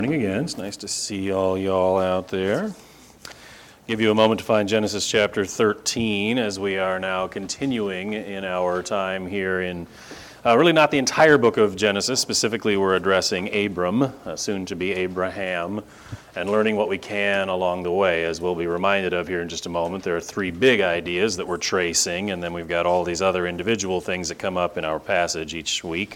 Morning again. It's nice to see all y'all out there. Give you a moment to find Genesis chapter 13 as we are now continuing in our time here in really not the entire book of Genesis. Specifically, we're addressing Abram, soon to be Abraham, and learning what we can along the way. As we'll be reminded of here in just a moment, there are three big ideas that we're tracing, and then we've got all these other individual things that come up in our passage each week.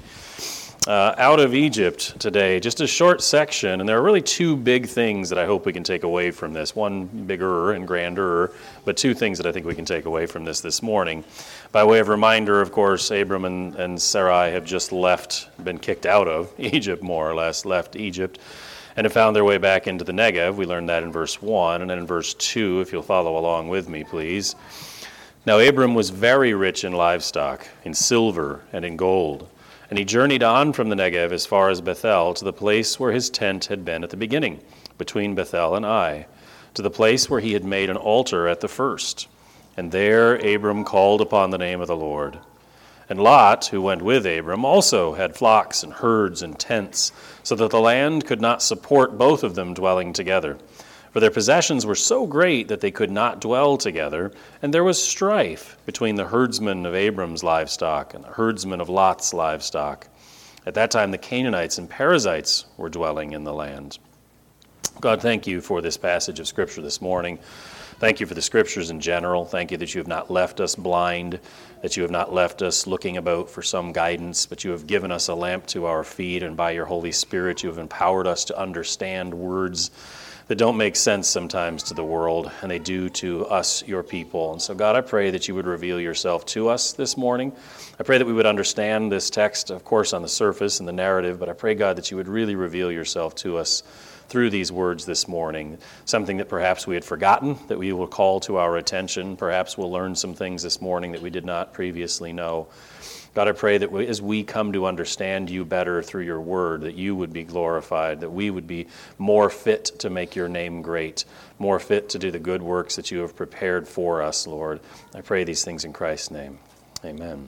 Out of Egypt today, just a short section, and there are really two big things that I hope we can take away from this. One bigger and grander, but two things that I think we can take away from this morning. By way of reminder, of course, Abram and Sarai have just been kicked out of Egypt, more or less, left Egypt, and have found their way back into the Negev. We learned that in verse 1, and then in verse 2, if you'll follow along with me, please. Now Abram was very rich in livestock, in silver and in gold. And he journeyed on from the Negev as far as Bethel, to the place where his tent had been at the beginning, between Bethel and Ai, to the place where he had made an altar at the first. And there Abram called upon the name of the Lord. And Lot, who went with Abram, also had flocks and herds and tents, so that the land could not support both of them dwelling together. For their possessions were so great that they could not dwell together, and there was strife between the herdsmen of Abram's livestock and the herdsmen of Lot's livestock. At that time the Canaanites and Perizzites were dwelling in the land. God, thank you for this passage of Scripture this morning. Thank you for the Scriptures in general. Thank you that you have not left us blind, that you have not left us looking about for some guidance, but you have given us a lamp to our feet, and by your Holy Spirit you have empowered us to understand words that don't make sense sometimes to the world, and they do to us, your people. And so, God, I pray that you would reveal yourself to us this morning. I pray that we would understand this text, of course, on the surface and the narrative, but I pray, God, that you would really reveal yourself to us through these words this morning, something that perhaps we had forgotten, that we will call to our attention. Perhaps we'll learn some things this morning that we did not previously know. God, I pray that as we come to understand you better through your word, that you would be glorified, that we would be more fit to make your name great, more fit to do the good works that you have prepared for us, Lord. I pray these things in Christ's name. Amen.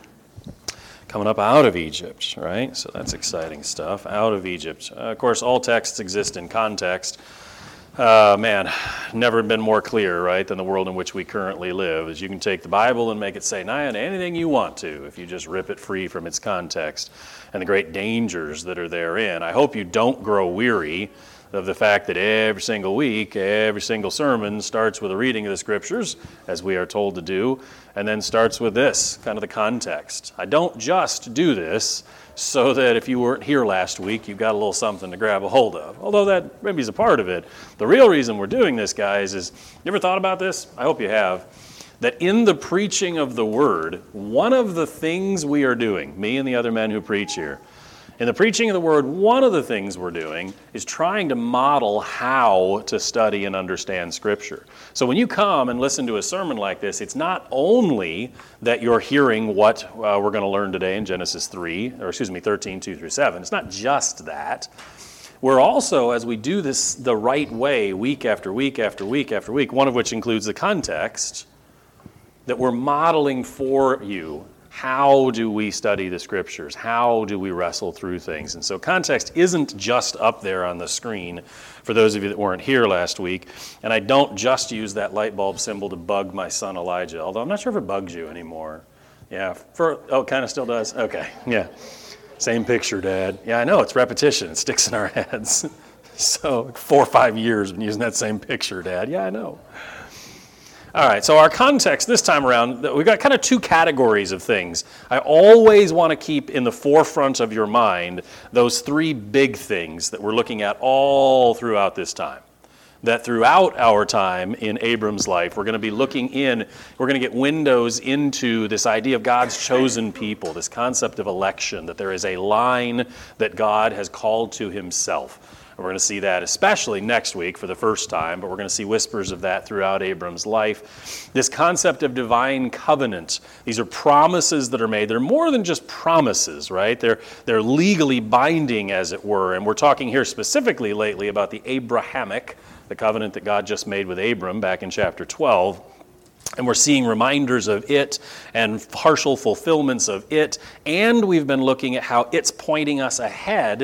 Coming up out of Egypt, right? So that's exciting stuff. Out of Egypt. Of course, all texts exist in context. Never been more clear, right, than the world in which we currently live. Is you can take the Bible and make it say anything you want to if you just rip it free from its context and the great dangers that are therein. I hope you don't grow weary of the fact that every single week, every single sermon starts with a reading of the Scriptures, as we are told to do, and then starts with this, kind of the context. I don't just do this so that if you weren't here last week, you've got a little something to grab a hold of, although that maybe is a part of it. The real reason we're doing this, guys, is, you ever thought about this? I hope you have. That in the preaching of the Word, one of the things we are doing, me and the other men who preach here, in the preaching of the Word, one of the things we're doing is trying to model how to study and understand Scripture. So when you come and listen to a sermon like this, it's not only that you're hearing what we're going to learn today in Genesis 13, 2 through 7. It's not just that. We're also, as we do this the right way, week after week after week after week, one of which includes the context, that we're modeling for you. How do we study the Scriptures? How do we wrestle through things? And so context isn't just up there on the screen for those of you that weren't here last week. And I don't just use that light bulb symbol to bug my son Elijah, although I'm not sure if it bugs you anymore. Yeah, it kind of still does? Okay, yeah. Same picture, Dad. Yeah, I know, it's repetition. It sticks in our heads. So 4 or 5 years been using that same picture, Dad. Yeah, I know. All right, so our context this time around, we've got kind of two categories of things. I always want to keep in the forefront of your mind those three big things that we're looking at all throughout this time. That throughout our time in Abram's life, we're going to be looking we're going to get windows into this idea of God's chosen people, this concept of election, that there is a line that God has called to himself. We're going to see that especially next week for the first time, but we're going to see whispers of that throughout Abram's life. This concept of divine covenant, these are promises that are made. They're more than just promises, right? They're legally binding, as it were, and we're talking here specifically lately about the Abrahamic, the covenant that God just made with Abram back in chapter 12. And we're seeing reminders of it and partial fulfillments of it, and we've been looking at how it's pointing us ahead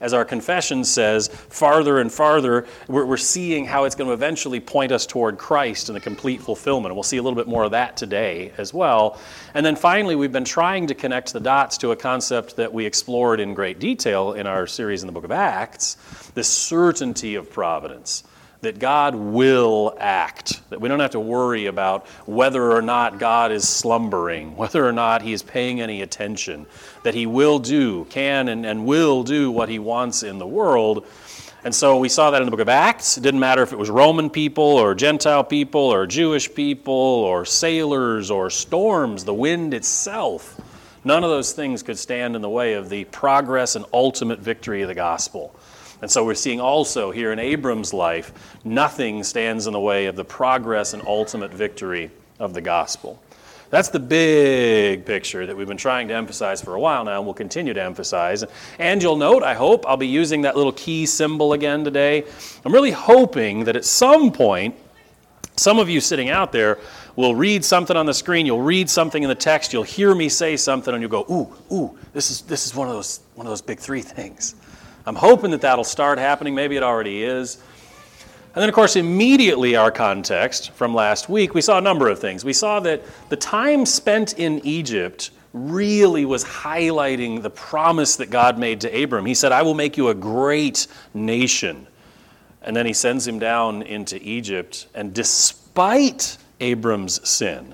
as our confession says, farther and farther, we're seeing how it's going to eventually point us toward Christ and the complete fulfillment. And we'll see a little bit more of that today as well. And then finally, we've been trying to connect the dots to a concept that we explored in great detail in our series in the book of Acts, the certainty of providence. That God will act, that we don't have to worry about whether or not God is slumbering, whether or not he is paying any attention, that he will do, can and will do what he wants in the world. And so we saw that in the book of Acts. It didn't matter if it was Roman people or Gentile people or Jewish people or sailors or storms, the wind itself. None of those things could stand in the way of the progress and ultimate victory of the gospel. And so we're seeing also here in Abram's life, nothing stands in the way of the progress and ultimate victory of the gospel. That's the big picture that we've been trying to emphasize for a while now, and we'll continue to emphasize. And you'll note, I hope, I'll be using that little key symbol again today. I'm really hoping that at some point, some of you sitting out there will read something on the screen, you'll read something in the text, you'll hear me say something, and you'll go, ooh, this is one of those big three things. I'm hoping that that'll start happening. Maybe it already is. And then, of course, immediately our context from last week, we saw a number of things. We saw that the time spent in Egypt really was highlighting the promise that God made to Abram. He said, I will make you a great nation. And then he sends him down into Egypt. And despite Abram's sin,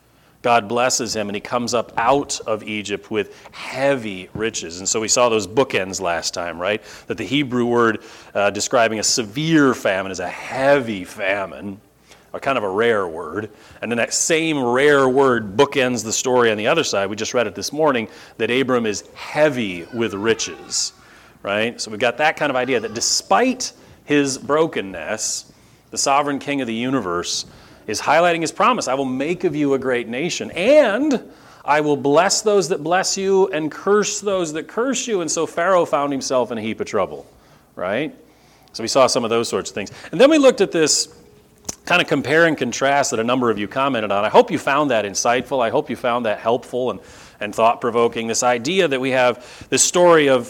God blesses him, and he comes up out of Egypt with heavy riches. And so we saw those bookends last time, right? That the Hebrew word describing a severe famine is a heavy famine, or kind of a rare word. And then that same rare word bookends the story on the other side. We just read it this morning, that Abram is heavy with riches, right? So we've got that kind of idea that despite his brokenness, the sovereign king of the universe is highlighting his promise. I will make of you a great nation, and I will bless those that bless you and curse those that curse you. And so Pharaoh found himself in a heap of trouble, right? So we saw some of those sorts of things. And then we looked at this kind of compare and contrast that a number of you commented on. I hope you found that insightful. I hope you found that helpful and thought-provoking. This idea that we have this story of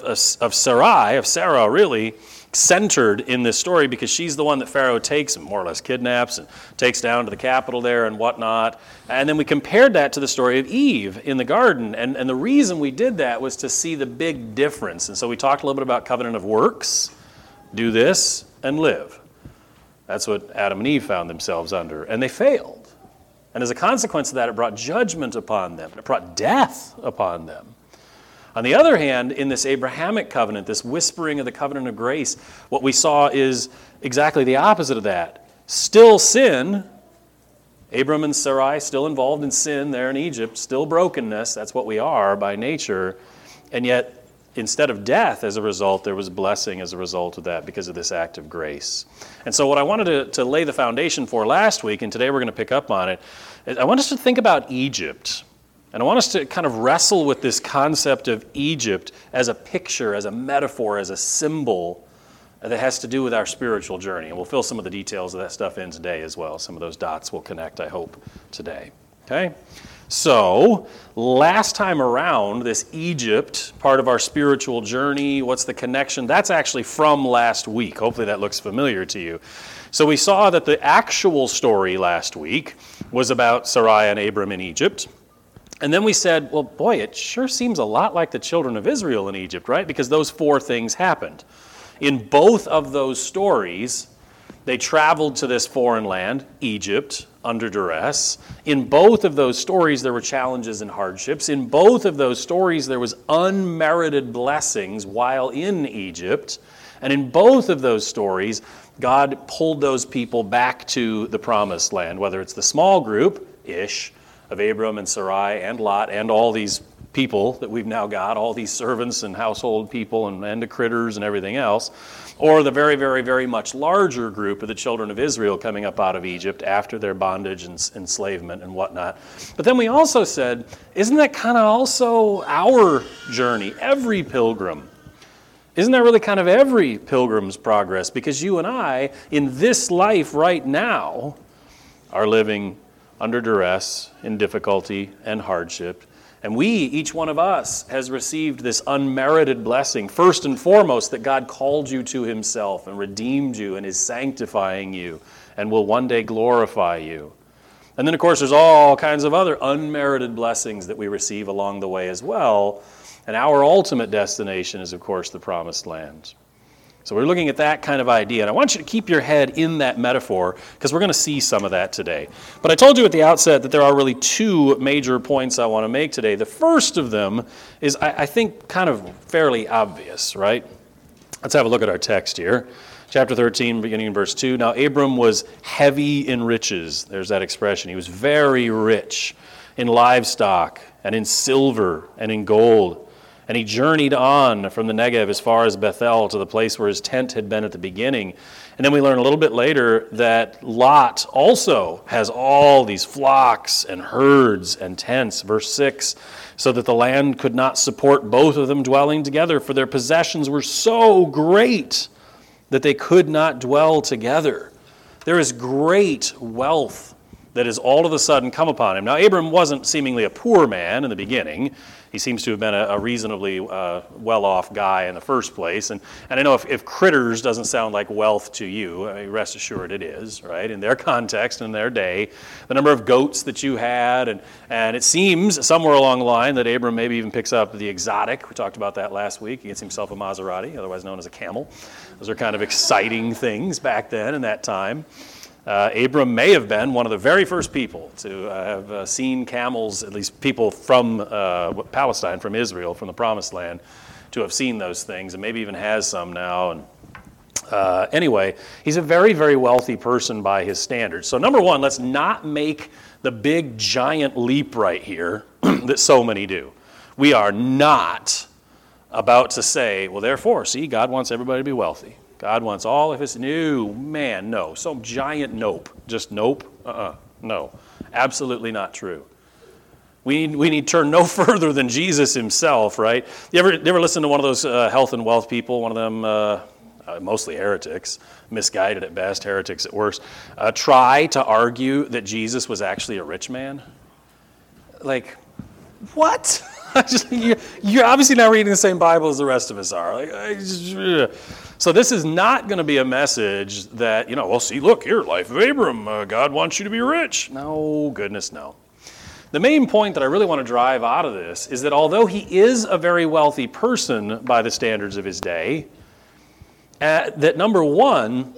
Sarah really, centered in this story because she's the one that Pharaoh takes and more or less kidnaps and takes down to the capital there and whatnot. And then we compared that to the story of Eve in the garden. And the reason we did that was to see the big difference. And so we talked a little bit about covenant of works. Do this and live. That's what Adam and Eve found themselves under. And they failed. And as a consequence of that, it brought judgment upon them. It brought death upon them. On the other hand, in this Abrahamic covenant, this whispering of the covenant of grace, what we saw is exactly the opposite of that. Still sin. Abram and Sarai still involved in sin there in Egypt. Still brokenness. That's what we are by nature. And yet, instead of death as a result, there was blessing as a result of that because of this act of grace. And so what I wanted to lay the foundation for last week, and today we're going to pick up on it, I want us to think about Egypt. And I want us to kind of wrestle with this concept of Egypt as a picture, as a metaphor, as a symbol that has to do with our spiritual journey. And we'll fill some of the details of that stuff in today as well. Some of those dots will connect, I hope, today. Okay? So, last time around, this Egypt, part of our spiritual journey, what's the connection? That's actually from last week. Hopefully that looks familiar to you. So we saw that the actual story last week was about Sarai and Abram in Egypt. And then we said, well, boy, it sure seems a lot like the children of Israel in Egypt, right? Because those four things happened. In both of those stories, they traveled to this foreign land, Egypt, under duress. In both of those stories, there were challenges and hardships. In both of those stories, there was unmerited blessings while in Egypt. And in both of those stories, God pulled those people back to the promised land, whether it's the small group-ish, of Abram and Sarai and Lot and all these people that we've now got, all these servants and household people and the critters and everything else, or the very, very, very much larger group of the children of Israel coming up out of Egypt after their bondage and enslavement and whatnot. But then we also said, isn't that kind of also our journey, every pilgrim? Isn't that really kind of every pilgrim's progress? Because you and I, in this life right now, are living under duress, in difficulty and hardship. And we, each one of us, has received this unmerited blessing. First and foremost, that God called you to himself and redeemed you and is sanctifying you and will one day glorify you. And then, of course, there's all kinds of other unmerited blessings that we receive along the way as well. And our ultimate destination is, of course, the promised land. So we're looking at that kind of idea. And I want you to keep your head in that metaphor because we're going to see some of that today. But I told you at the outset that there are really two major points I want to make today. The first of them is, I think, kind of fairly obvious, right? Let's have a look at our text here. Chapter 13, beginning in verse 2. Now Abram was heavy in riches. There's that expression. He was very rich in livestock and in silver and in gold. And he journeyed on from the Negev as far as Bethel to the place where his tent had been at the beginning. And then we learn a little bit later that Lot also has all these flocks and herds and tents. Verse 6, so that the land could not support both of them dwelling together, for their possessions were so great that they could not dwell together. There is great wealth that has all of a sudden come upon him. Now, Abram wasn't seemingly a poor man in the beginning. He seems to have been a reasonably well-off guy in the first place. And I know if critters doesn't sound like wealth to you, I mean, rest assured it is, right? In their context, in their day, the number of goats that you had, and it seems somewhere along the line that Abram maybe even picks up the exotic. We talked about that last week. He gets himself a Maserati, otherwise known as a camel. Those are kind of exciting things back then in that time. Abram may have been one of the very first people to have seen camels, at least people from Palestine, from Israel, from the Promised Land, to have seen those things, and maybe even has some now. And anyway, he's a very, very wealthy person by his standards. So number one, let's not make the big, giant leap right here that so many do. We are not about to say, well, therefore, see, God wants everybody to be wealthy. God wants all of his new man. No, some giant nope. Just nope. No, absolutely not true. We need to turn no further than Jesus himself, right? You ever listen to one of those health and wealth people? One of them, mostly heretics, misguided at best, heretics at worst, try to argue that Jesus was actually a rich man. Like, what? You're obviously not reading the same Bible as the rest of us are. So this is not going to be a message that, well, see, look, here, life of Abram, God wants you to be rich. No, goodness, no. The main point that I really want to drive out of this is that although he is a very wealthy person by the standards of his day, that number one,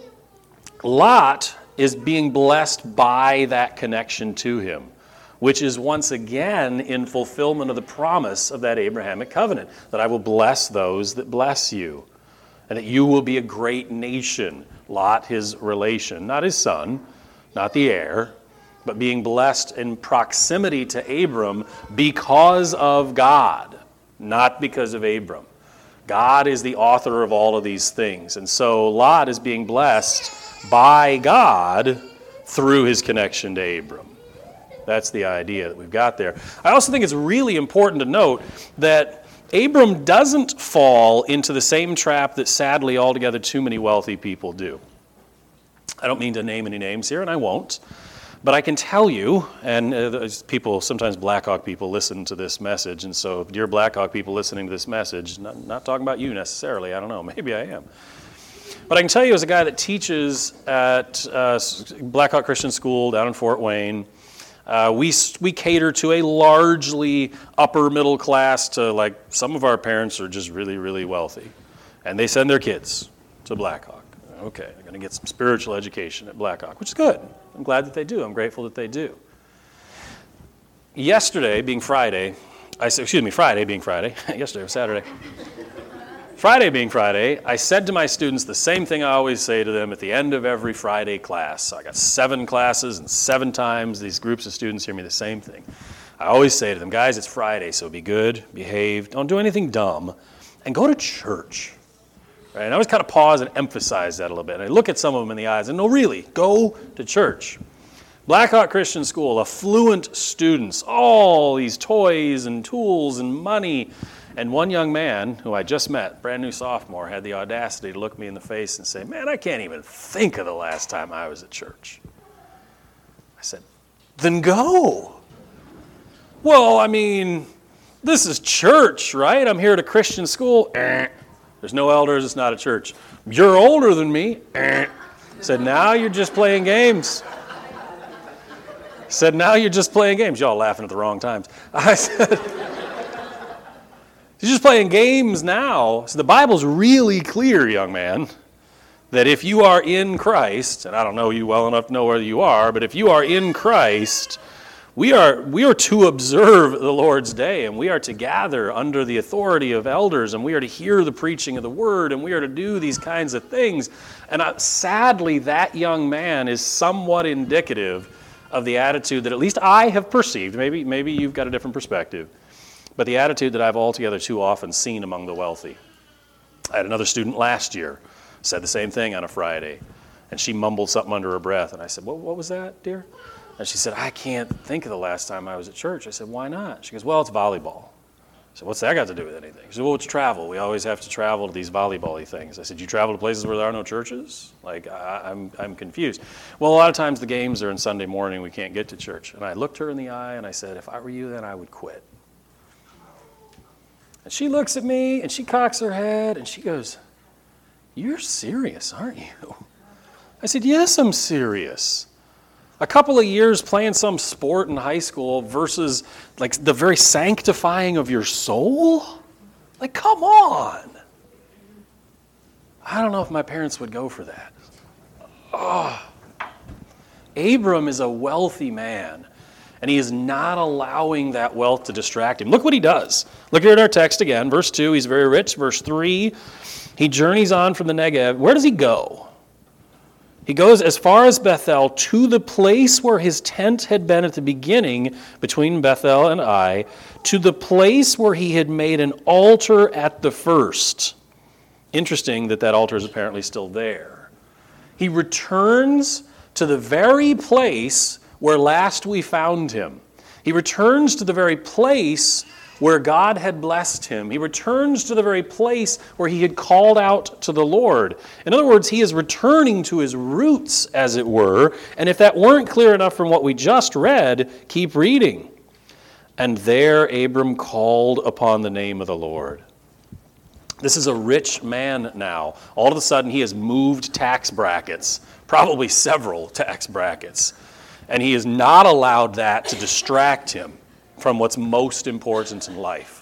Lot is being blessed by that connection to him, which is once again in fulfillment of the promise of that Abrahamic covenant, that I will bless those that bless you, and that you will be a great nation. Lot, his relation, not his son, not the heir, but being blessed in proximity to Abram because of God, not because of Abram. God is the author of all of these things, and so Lot is being blessed by God through his connection to Abram. That's the idea that we've got there. I also think it's really important to note that Abram doesn't fall into the same trap that sadly altogether too many wealthy people do. I don't mean to name any names here, and I won't, but I can tell you, and people, sometimes Blackhawk people listen to this message, and so dear Blackhawk people listening to this message, not talking about you necessarily, I don't know, maybe I am. But I can tell you as a guy that teaches at Blackhawk Christian School down in Fort Wayne, we cater to a largely upper middle class to, like, some of our parents are just really, really wealthy. And they send their kids to Blackhawk. Okay, they're going to get some spiritual education at Blackhawk, which is good. I'm glad that they do. I'm grateful that they do. Yesterday being Friday, Friday being Friday. Yesterday was Saturday. Friday being Friday, I said to my students the same thing I always say to them at the end of every Friday class. I got 7 classes, and 7 times these groups of students hear me the same thing. I always say to them, guys, it's Friday, so be good, behave, don't do anything dumb, and go to church. Right? And I always kind of pause and emphasize that a little bit. And I look at some of them in the eyes and no, really, go to church. Blackhawk Christian School, affluent students, all these toys and tools and money. And one young man who I just met, brand new sophomore, had the audacity to look me in the face and say, man, I can't even think of the last time I was at church. I said, then go. Well, I mean, This is church, right? I'm here at a Christian school. There's no elders, it's not a church. You're older than me. Said, now you're just playing games. Said, now you're just playing games. Y'all laughing at the wrong times. I said, you're just playing games now. So the Bible's really clear, young man, that if you are in Christ, and I don't know you well enough to know whether you are, but if you are in Christ, we are to observe the Lord's day, and we are to gather under the authority of elders, and we are to hear the preaching of the word, and we are to do these kinds of things. And sadly, that young man is somewhat indicative of the attitude that at least I have perceived. Maybe you've got a different perspective, but the attitude that I've altogether too often seen among the wealthy. I had another student last year, said the same thing on a Friday, and she mumbled something under her breath, and I said, what was that, dear? And she said, I can't think of the last time I was at church. I said, why not? She goes, well, it's volleyball. I said, what's that got to do with anything? She said, well, it's travel. We always have to travel to these volleyball-y things. I said, you travel to places where there are no churches? Like, I'm confused. Well, a lot of times the games are on Sunday morning. We can't get to church. And I looked her in the eye, and I said, if I were you, then I would quit. And she looks at me, and she cocks her head, and she goes, you're serious, aren't you? I said, yes, I'm serious. A couple of years playing some sport in high school versus like the very sanctifying of your soul? Like, come on. I don't know if my parents would go for that. Abram is a wealthy man, and he is not allowing that wealth to distract him. Look what he does. Look here at our text again. Verse 2, he's very rich. Verse 3, he journeys on from the Negev. Where does he go? He goes as far as Bethel, to the place where his tent had been at the beginning between Bethel and Ai, to the place where he had made an altar at the first. Interesting that altar is apparently still there. He returns to the very place where last we found him. He returns to the very place where God had blessed him. He returns to the very place where he had called out to the Lord. In other words, he is returning to his roots, as it were. And if that weren't clear enough from what we just read, keep reading. And there Abram called upon the name of the Lord. This is a rich man now. All of a sudden, he has moved tax brackets, probably several tax brackets. And he has not allowed that to distract him from what's most important in life.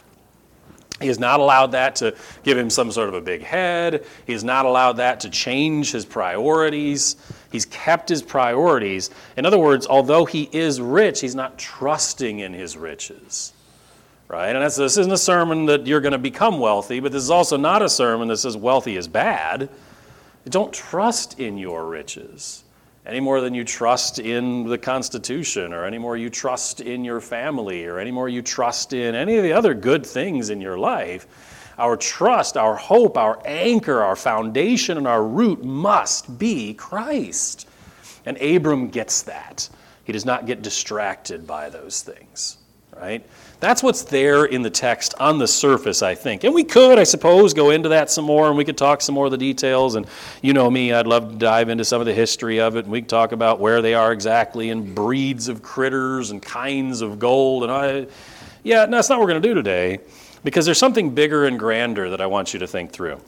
He has not allowed that to give him some sort of a big head. He has not allowed that to change his priorities. He's kept his priorities. In other words, although he is rich, he's not trusting in his riches. Right? And this isn't a sermon that you're going to become wealthy, but this is also not a sermon that says wealthy is bad. Don't trust in your riches any more than you trust in the Constitution, or any more you trust in your family, or any more you trust in any of the other good things in your life. Our trust, our hope, our anchor, our foundation, and our root must be Christ. And Abram gets that. He does not get distracted by those things, right? That's what's there in the text on the surface, I think. And we could, I suppose, go into that some more, and we could talk some more of the details. And you know me, I'd love to dive into some of the history of it, and we can talk about where they are exactly, and breeds of critters and kinds of gold. And that's not what we're going to do today, because there's something bigger and grander that I want you to think through.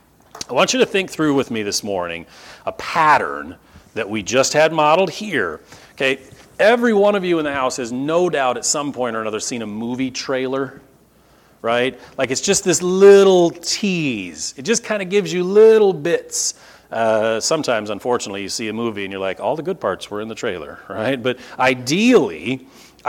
I want you to think through with me this morning a pattern that we just had modeled here. Okay. Every one of you in the house has no doubt at some point or another seen a movie trailer, right? Like it's just this little tease. It just kind of gives you little bits. Sometimes, unfortunately, you see a movie and you're like, all the good parts were in the trailer, right? But ideally,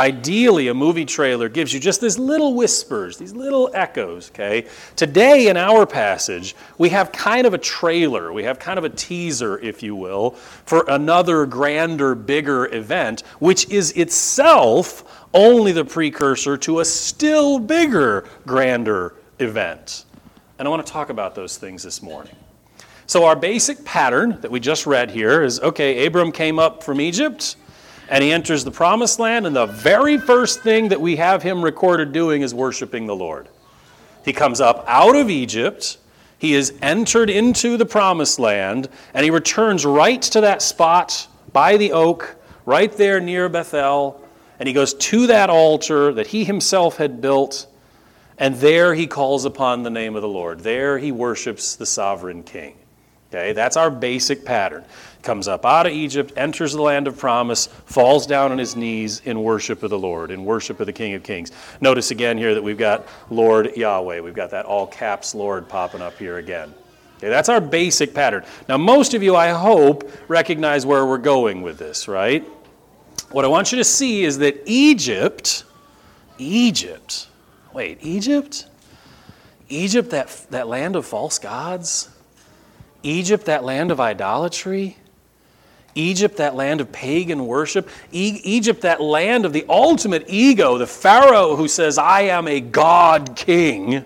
a movie trailer gives you just these little whispers, these little echoes, okay? Today in our passage, we have kind of a trailer. We have kind of a teaser, if you will, for another grander, bigger event, which is itself only the precursor to a still bigger, grander event. And I want to talk about those things this morning. So our basic pattern that we just read here is, okay, Abram came up from Egypt, and he enters the promised land, and the very first thing that we have him recorded doing is worshiping the Lord. He comes up out of Egypt, he is entered into the promised land, and he returns right to that spot by the oak, right there near Bethel, and he goes to that altar that he himself had built, And there he calls upon the name of the Lord. There he worships the sovereign king. Okay, that's our basic pattern. Comes up out of Egypt, enters the land of promise, falls down on his knees in worship of the Lord, in worship of the King of Kings. Notice again here that we've got Lord Yahweh. We've got that all caps Lord popping up here again. Okay, that's our basic pattern. Now, most of you, I hope, recognize where we're going with this, right? What I want you to see is that Egypt, Egypt, that land of false gods? Egypt, that land of idolatry? Egypt, that land of pagan worship? Egypt, that land of the ultimate ego, the Pharaoh who says, I am a God king.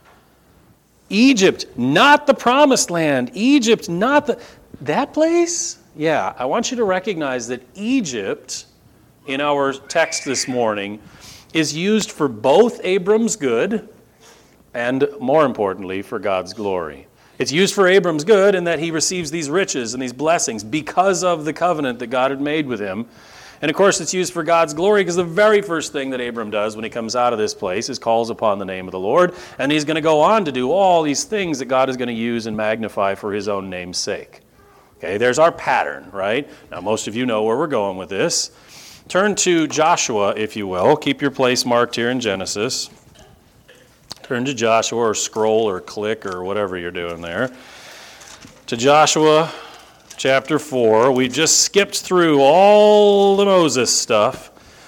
Egypt, not the promised land. Egypt, not that place? Yeah, I want you to recognize that Egypt, in our text this morning, is used for both Abram's good and, more importantly, for God's glory. It's used for Abram's good in that he receives these riches and these blessings because of the covenant that God had made with him. And of course, it's used for God's glory because the very first thing that Abram does when he comes out of this place is calls upon the name of the Lord. And he's going to go on to do all these things that God is going to use and magnify for his own name's sake. Okay, there's our pattern, right? Now, most of you know where we're going with this. Turn to Joshua, if you will. Keep your place marked here in Genesis. Turn to Joshua, or scroll or click or whatever you're doing there. To Joshua chapter 4. We just skipped through all the Moses stuff.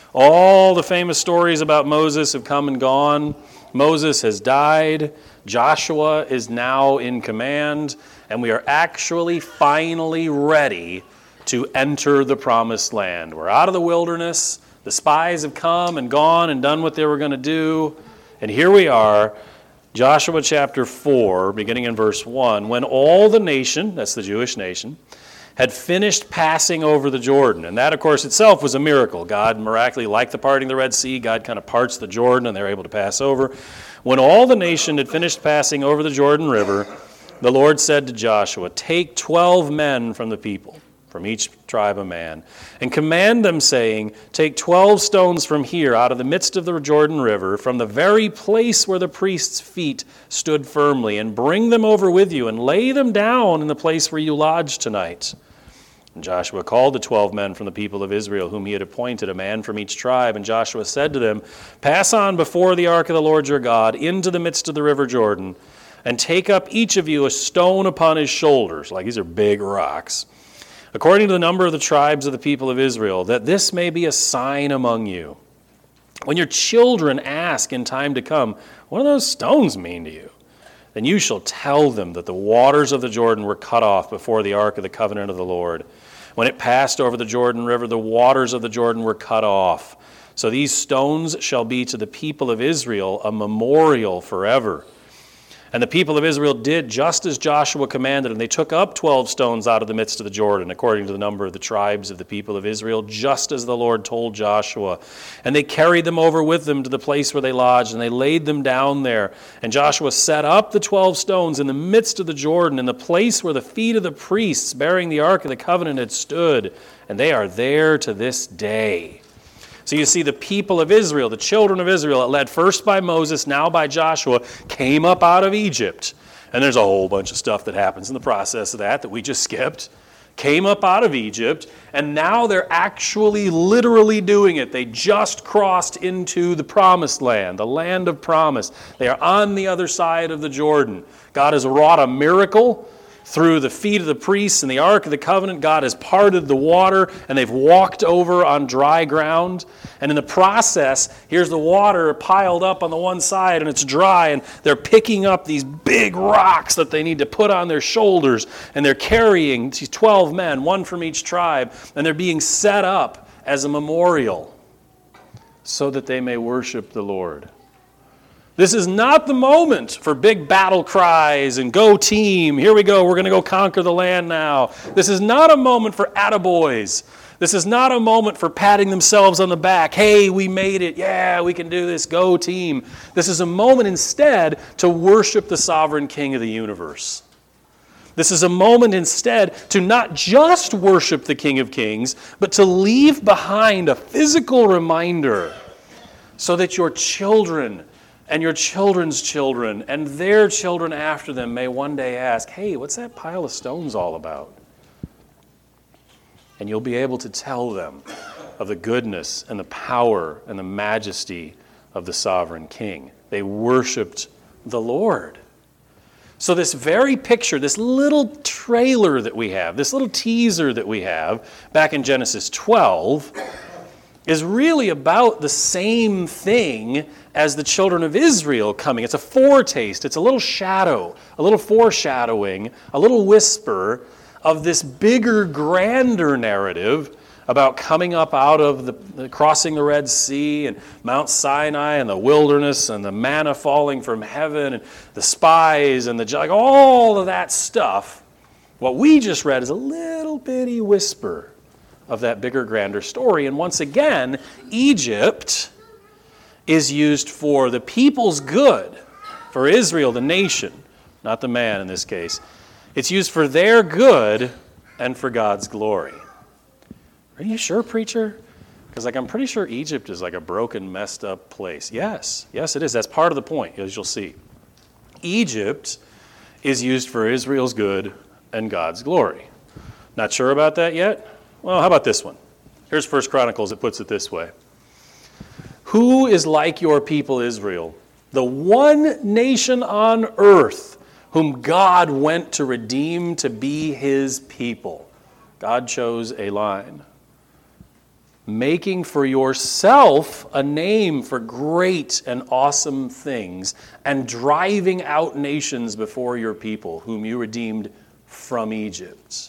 All the famous stories about Moses have come and gone. Moses has died. Joshua is now in command. And we are actually finally ready to enter the promised land. We're out of the wilderness. The spies have come and gone and done what they were going to do. And here we are, Joshua chapter 4, beginning in verse 1. When all the nation, that's the Jewish nation, had finished passing over the Jordan. And that, of course, itself was a miracle. God miraculously, like the parting of the Red Sea, God kind of parts the Jordan and they're able to pass over. When all the nation had finished passing over the Jordan River, the Lord said to Joshua, take 12 men from the people, from each tribe a man, and command them, saying, take 12 stones from here, out of the midst of the Jordan River, from the very place where the priest's feet stood firmly, and bring them over with you, and lay them down in the place where you lodge tonight. And Joshua called the 12 men from the people of Israel, whom he had appointed, a man from each tribe. And Joshua said to them, pass on before the ark of the Lord your God into the midst of the river Jordan, and take up each of you a stone upon his shoulders, like these are big rocks, according to the number of the tribes of the people of Israel, that this may be a sign among you. When your children ask in time to come, what do those stones mean to you? Then you shall tell them that the waters of the Jordan were cut off before the ark of the covenant of the Lord. When it passed over the Jordan River, the waters of the Jordan were cut off. So these stones shall be to the people of Israel a memorial forever. And the people of Israel did just as Joshua commanded, and they took up 12 stones out of the midst of the Jordan, according to the number of the tribes of the people of Israel, just as the Lord told Joshua. And they carried them over with them to the place where they lodged, and they laid them down there. And Joshua set up the 12 stones in the midst of the Jordan, in the place where the feet of the priests bearing the ark of the covenant had stood, and they are there to this day. So you see, the people of Israel, the children of Israel, led first by Moses, now by Joshua, came up out of Egypt. And there's a whole bunch of stuff that happens in the process of that we just skipped. Came up out of Egypt, and now they're actually literally doing it. They just crossed into the promised land, the land of promise. They are on the other side of the Jordan. God has wrought a miracle. Through the feet of the priests and the Ark of the Covenant, God has parted the water, and they've walked over on dry ground. And in the process, here's the water piled up on the one side, and it's dry, and they're picking up these big rocks that they need to put on their shoulders, and they're carrying these 12 men, one from each tribe, and they're being set up as a memorial so that they may worship the Lord. This is not the moment for big battle cries and go team. Here we go. We're going to go conquer the land now. This is not a moment for attaboys. This is not a moment for patting themselves on the back. Hey, we made it. Yeah, we can do this. Go team. This is a moment instead to worship the sovereign King of the universe. This is a moment instead to not just worship the King of Kings, but to leave behind a physical reminder so that your children And your children's children and their children after them may one day ask, hey, what's that pile of stones all about? And you'll be able to tell them of the goodness and the power and the majesty of the sovereign King. They worshiped the Lord. So this very picture, this little trailer that we have, this little teaser that we have back in Genesis 12 is really about the same thing as the children of Israel coming. It's a foretaste, it's a little shadow, a little foreshadowing, a little whisper of this bigger, grander narrative about coming up out of the crossing the Red Sea and Mount Sinai and the wilderness and the manna falling from heaven and the spies and like all of that stuff. What we just read is a little bitty whisper of that bigger, grander story. And once again, Egypt is used for the people's good, for Israel, the nation, not the man in this case. It's used for their good and for God's glory. Are you sure, preacher? Because I'm pretty sure Egypt is like a broken, messed up place. Yes, it is. That's part of the point, as you'll see. Egypt is used for Israel's good and God's glory. Not sure about that yet? Well, how about this one? Here's 1 Chronicles. It puts it this way. Who is like your people Israel, the one nation on earth whom God went to redeem to be his people? God chose a line. Making for yourself a name for great and awesome things, and driving out nations before your people, whom you redeemed from Egypt.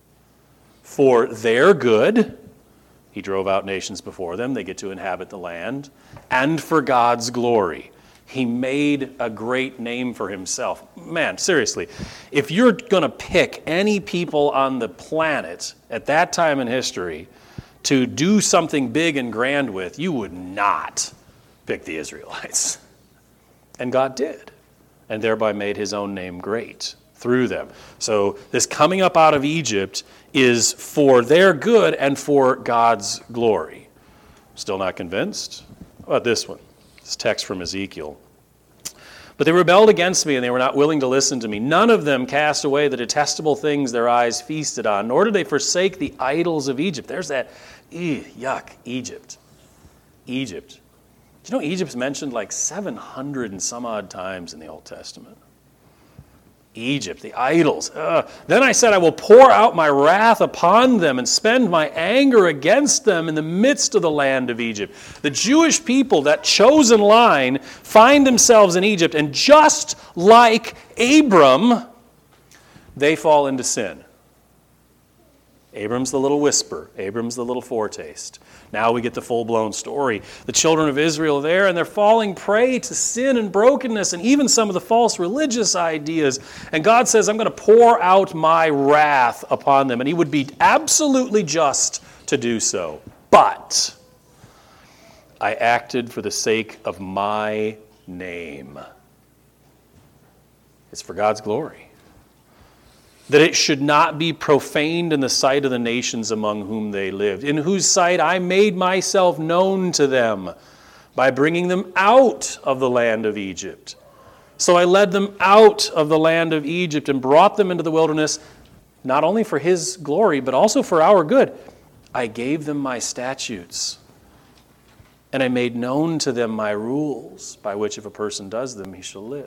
For their good, he drove out nations before them, they get to inhabit the land, and for God's glory. He made a great name for himself. Man, seriously, if you're going to pick any people on the planet at that time in history to do something big and grand with, you would not pick the Israelites. And God did, and thereby made his own name great through them. So this coming up out of Egypt is for their good and for God's glory. Still not convinced? How about this one? This text from Ezekiel. But they rebelled against me, and they were not willing to listen to me. None of them cast away the detestable things their eyes feasted on, nor did they forsake the idols of Egypt. There's that, yuck, Egypt. Egypt. Do you know Egypt's mentioned like 700 and some odd times in the Old Testament? Egypt, the idols. Then I said, I will pour out my wrath upon them and spend my anger against them in the midst of the land of Egypt. The Jewish people, that chosen line, find themselves in Egypt, and just like Abram, they fall into sin. Abram's the little whisper. Abram's the little foretaste. Now we get the full-blown story. The children of Israel are there, and they're falling prey to sin and brokenness and even some of the false religious ideas. And God says, I'm going to pour out my wrath upon them. And he would be absolutely just to do so. But I acted for the sake of my name. It's for God's glory. That it should not be profaned in the sight of the nations among whom they lived, in whose sight I made myself known to them by bringing them out of the land of Egypt. So I led them out of the land of Egypt and brought them into the wilderness, not only for his glory, but also for our good. I gave them my statutes, and I made known to them my rules, by which if a person does them, he shall live.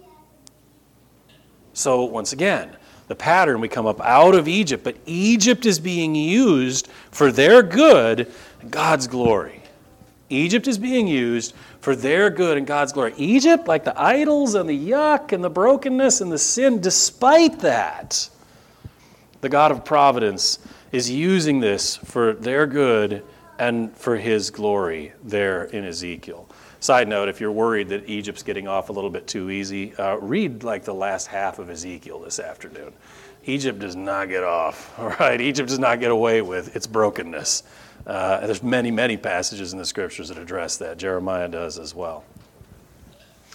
So once again, the pattern, we come up out of Egypt, but Egypt is being used for their good and God's glory. Egypt is being used for their good and God's glory. Egypt, like the idols and the yuck and the brokenness and the sin, despite that, the God of providence is using this for their good and for his glory there in Ezekiel. Side note, if you're worried that Egypt's getting off a little bit too easy, read like the last half of Ezekiel this afternoon. Egypt does not get off, all right? Egypt does not get away with its brokenness. And there's many, many passages in the scriptures that address that. Jeremiah does as well.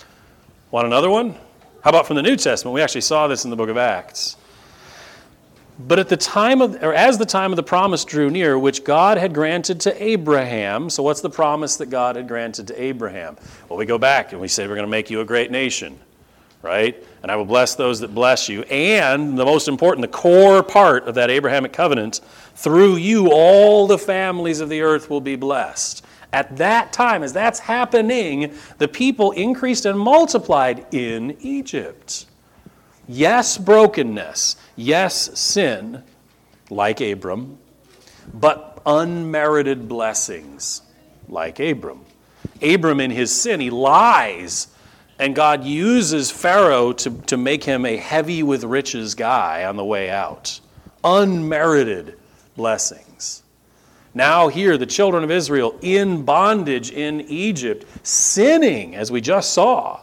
Want another one? How about from the New Testament? We actually saw this in the book of Acts. But at the time of, or as the time of the promise drew near, which God had granted to Abraham. So what's the promise that God had granted to Abraham? Well, we go back and we say, we're going to make you a great nation, right? And I will bless those that bless you. And the most important, the core part of that Abrahamic covenant, through you all the families of the earth will be blessed. At that time, as that's happening, the people increased and multiplied in Egypt. Yes, brokenness. Yes, sin, like Abram, but unmerited blessings, like Abram. Abram, in his sin, he lies, and God uses Pharaoh to make him a heavy with riches guy on the way out. Unmerited blessings. Now here, the children of Israel in bondage in Egypt, sinning, as we just saw,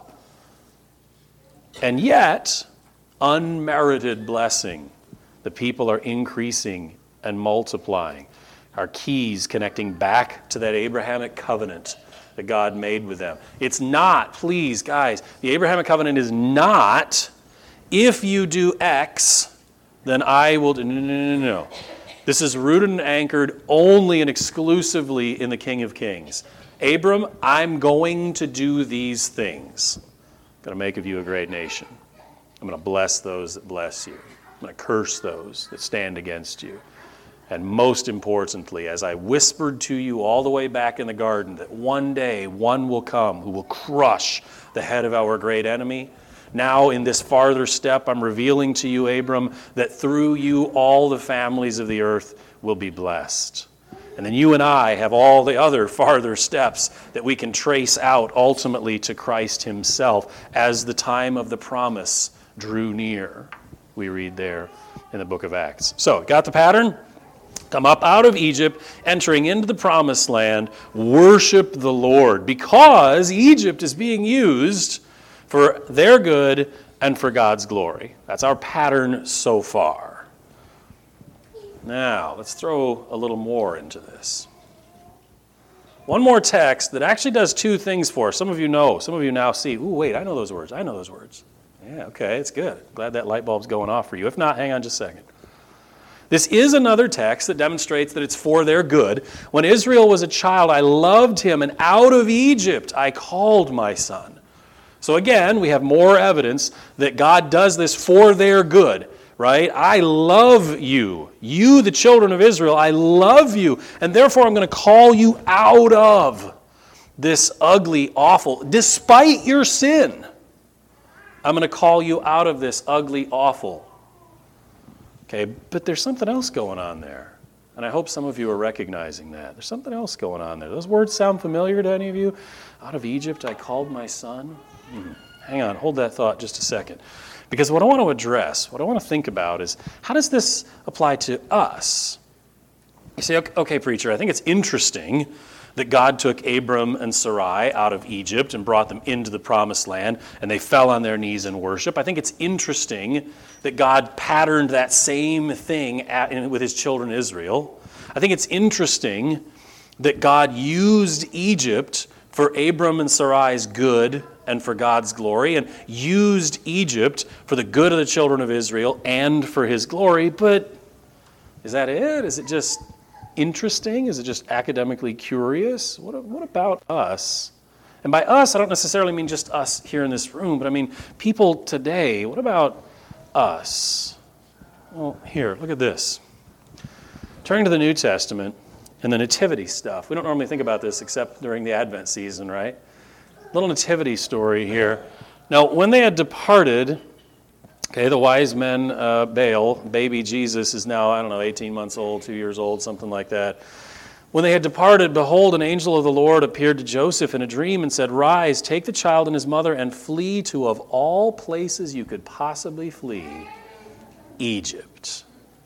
and yet unmerited blessing. The people are increasing and multiplying. Our keys connecting back to that Abrahamic covenant that God made with them. It's not, please, guys, the Abrahamic covenant is not, if you do X, then I will do. No. This is rooted and anchored only and exclusively in the King of Kings. Abram, I'm going to do these things. I'm going to make of you a great nation. I'm going to bless those that bless you. I'm going to curse those that stand against you. And most importantly, as I whispered to you all the way back in the garden, that one day one will come who will crush the head of our great enemy. Now in this farther step, I'm revealing to you, Abram, that through you all the families of the earth will be blessed. And then you and I have all the other farther steps that we can trace out ultimately to Christ himself as the time of the promise drew near, we read there in the book of Acts. So, got the pattern? Come up out of Egypt, entering into the promised land, worship the Lord, because Egypt is being used for their good and for God's glory. That's our pattern so far. Now, let's throw a little more into this. One more text that actually does two things for us. Some of you know, some of you now see, ooh, wait, I know those words. Yeah, okay, it's good. Glad that light bulb's going off for you. If not, hang on just a second. This is another text that demonstrates that it's for their good. When Israel was a child, I loved him, and out of Egypt I called my son. So again, we have more evidence that God does this for their good, right? I love you. You, the children of Israel, I love you, and therefore I'm going to call you out of this ugly, awful, despite your sin. I'm going to call you out of this ugly, awful. Okay, but there's something else going on there. And I hope some of you are recognizing that. There's something else going on there. Those words sound familiar to any of you? Out of Egypt I called my son. Hang on, hold that thought just a second. Because what I want to address, what I want to think about is, how does this apply to us? You say, okay, preacher, I think it's interesting that God took Abram and Sarai out of Egypt and brought them into the promised land, and they fell on their knees in worship. I think it's interesting that God patterned that same thing with his children Israel. I think it's interesting that God used Egypt for Abram and Sarai's good and for God's glory, and used Egypt for the good of the children of Israel and for his glory. But is that it? Is it just interesting? Is it just academically curious? What about us? And by us, I don't necessarily mean just us here in this room, but I mean people today. What about us? Well, here, look at this. Turning to the New Testament and the nativity stuff. We don't normally think about this except during the Advent season, right? Little nativity story here. Now, when they had departed, okay, the wise men bail. Baby Jesus is now, 18 months old, 2 years old, something like that. When they had departed, behold, an angel of the Lord appeared to Joseph in a dream and said, "Rise, take the child and his mother and flee to, of all places you could possibly flee, Egypt."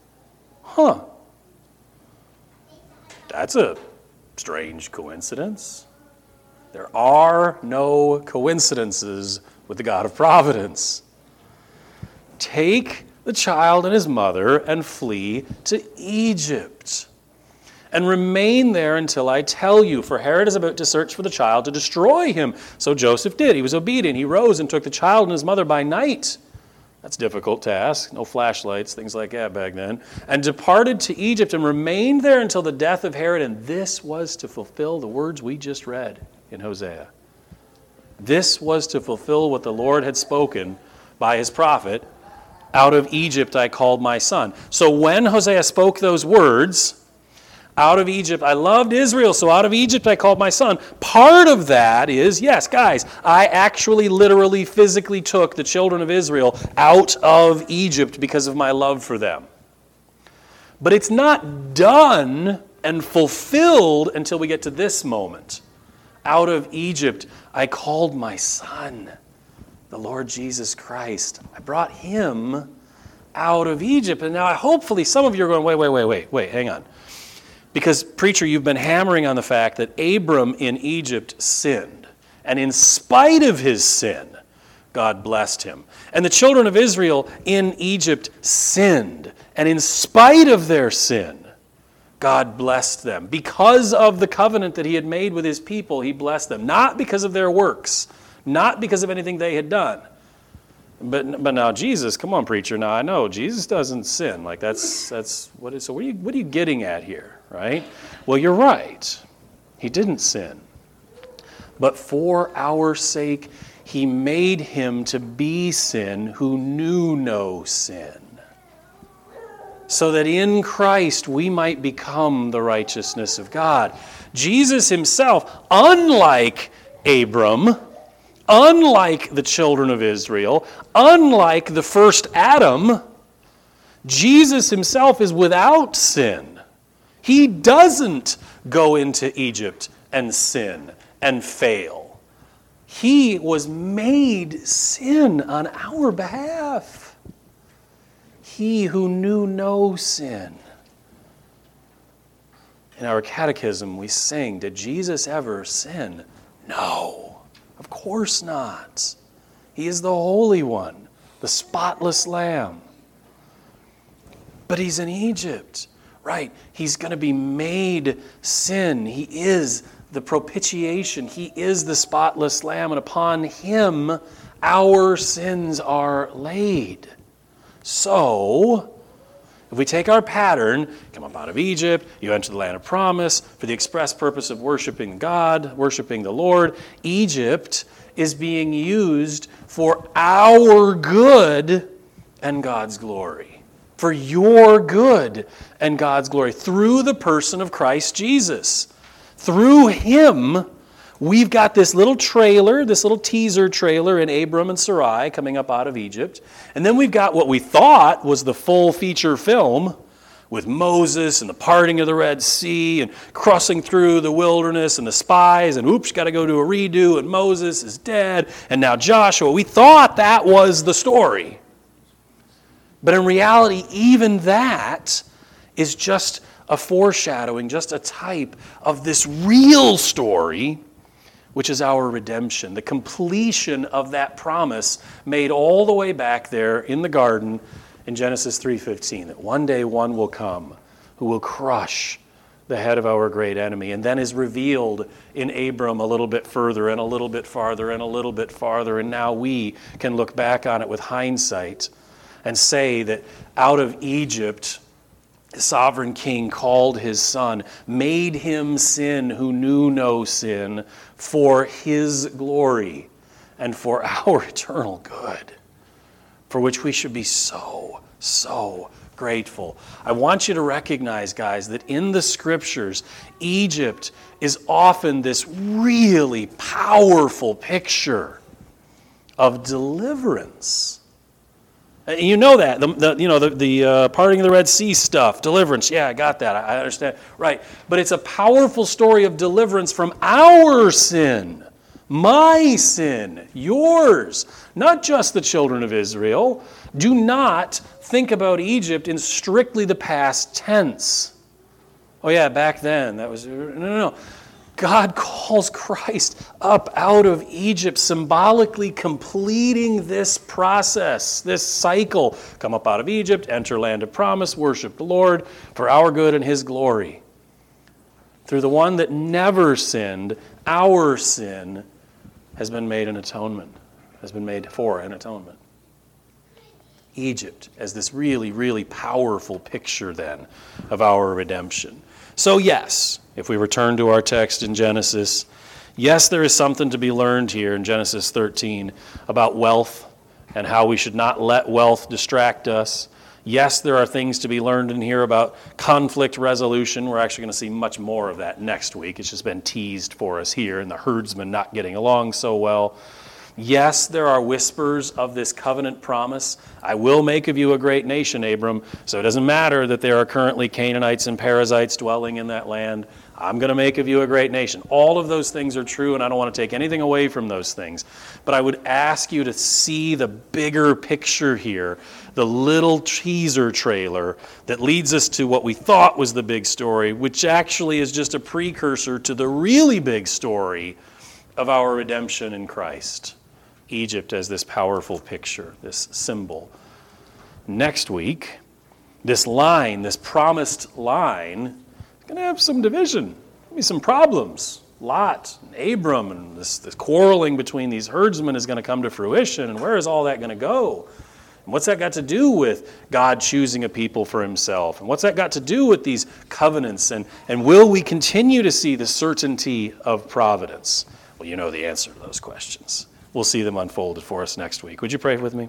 That's a strange coincidence. There are no coincidences with the God of providence. Take the child and his mother and flee to Egypt, and remain there until I tell you, for Herod is about to search for the child to destroy him. So Joseph did. He was obedient. He rose and took the child and his mother by night That's a difficult task. No flashlights, things like that back then. And departed to Egypt and remained there until the death of Herod. And this was to fulfill the words we just read in Hosea. This was to fulfill what the Lord had spoken by his prophet. Out of Egypt I called my son. So when Hosea spoke those words, out of Egypt, I loved Israel, so out of Egypt I called my son. Part of that is, yes, guys, I actually literally physically took the children of Israel out of Egypt because of my love for them. But it's not done and fulfilled until we get to this moment. Out of Egypt I called my son, the Lord Jesus Christ. I brought him out of Egypt. And now hopefully some of you are going, wait, hang on. Because, preacher, you've been hammering on the fact that Abram in Egypt sinned. And in spite of his sin, God blessed him. And the children of Israel in Egypt sinned. And in spite of their sin, God blessed them. Because of the covenant that he had made with his people, he blessed them. Not because of their works. Not because of anything they had done. But now Jesus, come on, preacher. Now I know Jesus doesn't sin. Like that's what is. So what are you getting at here, right? Well, you're right. He didn't sin. But for our sake, he made him to be sin who knew no sin, so that in Christ we might become the righteousness of God. Jesus himself, unlike Abram, unlike the children of Israel, unlike the first Adam, Jesus himself is without sin. He doesn't go into Egypt and sin and fail. He was made sin on our behalf. He who knew no sin. In our catechism we sing, did Jesus ever sin? No. Of course not. He is the Holy One, the spotless Lamb. But he's in Egypt, right? He's going to be made sin. He is the propitiation. He is the spotless Lamb, and upon him our sins are laid. So, if we take our pattern, come up out of Egypt, you enter the land of promise, for the express purpose of worshiping God, worshiping the Lord, Egypt is being used for our good and God's glory. For your good and God's glory. Through the person of Christ Jesus. Through him, we've got this little trailer, this little teaser trailer in Abram and Sarai coming up out of Egypt. And then we've got what we thought was the full feature film with Moses and the parting of the Red Sea and crossing through the wilderness and the spies and oops, got to go to a redo and Moses is dead and now Joshua. We thought that was the story. But in reality, even that is just a foreshadowing, just a type of this real story, which is our redemption, the completion of that promise made all the way back there in the garden in Genesis 3:15, that one day one will come who will crush the head of our great enemy, and then is revealed in Abram a little bit further and a little bit farther and a little bit farther, and now we can look back on it with hindsight and say that out of Egypt, the sovereign king called his son, made him sin who knew no sin, for his glory and for our eternal good, for which we should be so grateful. I want you to recognize, guys, that in the scriptures, Egypt is often this really powerful picture of deliverance. You know that, the parting of the Red Sea stuff, deliverance, yeah, I got that, I understand, right. But it's a powerful story of deliverance from our sin, my sin, yours, not just the children of Israel. Do not think about Egypt in strictly the past tense. Oh yeah, back then, that was, no. God calls Christ up out of Egypt, symbolically completing this process, this cycle. Come up out of Egypt, enter land of promise, worship the Lord for our good and his glory. Through the one that never sinned, our sin has been made an atonement, has been made for an atonement. Egypt as this really, really powerful picture then of our redemption. So yes, if we return to our text in Genesis, yes, there is something to be learned here in Genesis 13 about wealth and how we should not let wealth distract us. Yes, there are things to be learned in here about conflict resolution. We're actually going to see much more of that next week. It's just been teased for us here, and the herdsmen not getting along so well. Yes, there are whispers of this covenant promise. I will make of you a great nation, Abram. So it doesn't matter that there are currently Canaanites and Perizzites dwelling in that land. I'm going to make of you a great nation. All of those things are true, and I don't want to take anything away from those things. But I would ask you to see the bigger picture here, the little teaser trailer that leads us to what we thought was the big story, which actually is just a precursor to the really big story of our redemption in Christ. Egypt as this powerful picture, this symbol. Next week, this line, this promised line, is going to have some division, maybe some problems. Lot and Abram and this quarreling between these herdsmen is going to come to fruition, and where is all that going to go? And what's that got to do with God choosing a people for himself? And what's that got to do with these covenants? And will we continue to see the certainty of providence? Well, you know the answer to those questions. We'll see them unfolded for us next week. Would you pray with me?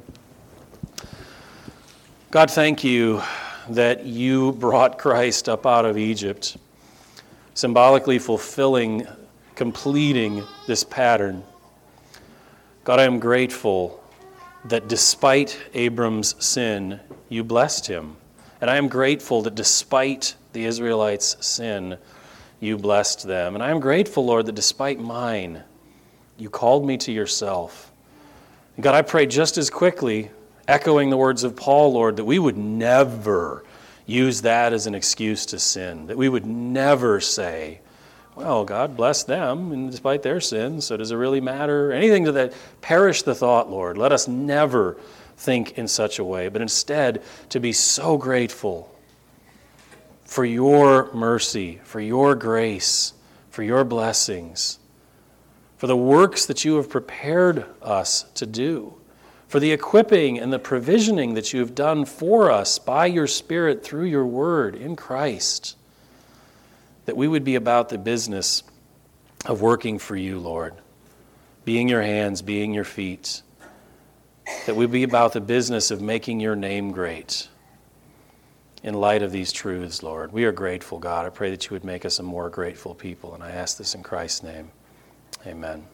God, thank you that you brought Christ up out of Egypt, symbolically fulfilling, completing this pattern. God, I am grateful that despite Abram's sin, you blessed him. And I am grateful that despite the Israelites' sin, you blessed them. And I am grateful, Lord, that despite mine, you called me to yourself. And God, I pray just as quickly, echoing the words of Paul, Lord, that we would never use that as an excuse to sin, that we would never say, well, God bless them, and despite their sins, so does it really matter? Anything to that, perish the thought, Lord. Let us never think in such a way, but instead to be so grateful for your mercy, for your grace, for your blessings, for the works that you have prepared us to do, for the equipping and the provisioning that you have done for us by your Spirit through your word in Christ, that we would be about the business of working for you, Lord, being your hands, being your feet, that we'd be about the business of making your name great in light of these truths, Lord. We are grateful, God. I pray that you would make us a more grateful people, and I ask this in Christ's name. Amen.